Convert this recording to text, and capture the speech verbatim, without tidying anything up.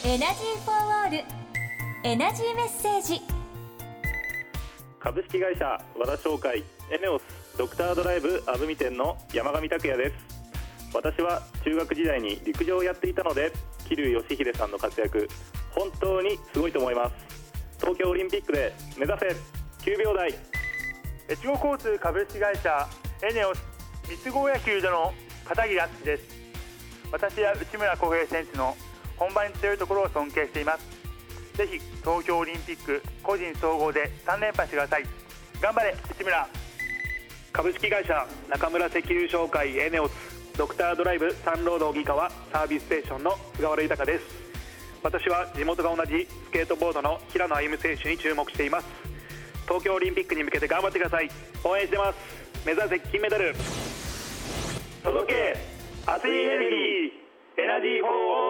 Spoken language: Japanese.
エナジーフォーオールエナジーメッセージ。 株式会社和田商会エネオスドクタードライブあぶみ店の山上拓也です。私は中学時代に陸上をやっていたので、桐生祥秀さんの活躍本当にすごいと思います。東京オリンピックで目指せきゅうびょう台。 越後交通株式会社エネオス三つ子野球所の片桐敦です。私は内村航平選手の本番に強いところを尊敬しています。ぜひ東京オリンピック個人総合でさん連覇してください。頑張れ内村。 株式会社中村石油商会エネオスドクタードライブサンロード荻川サービスステーションの菅原豊です。私は地元が同じスケートボードの平野歩夢選手に注目しています。東京オリンピックに向けて頑張ってください。応援してます。目指せ金メダル。届け熱いエネルギーエナジーフォーオール。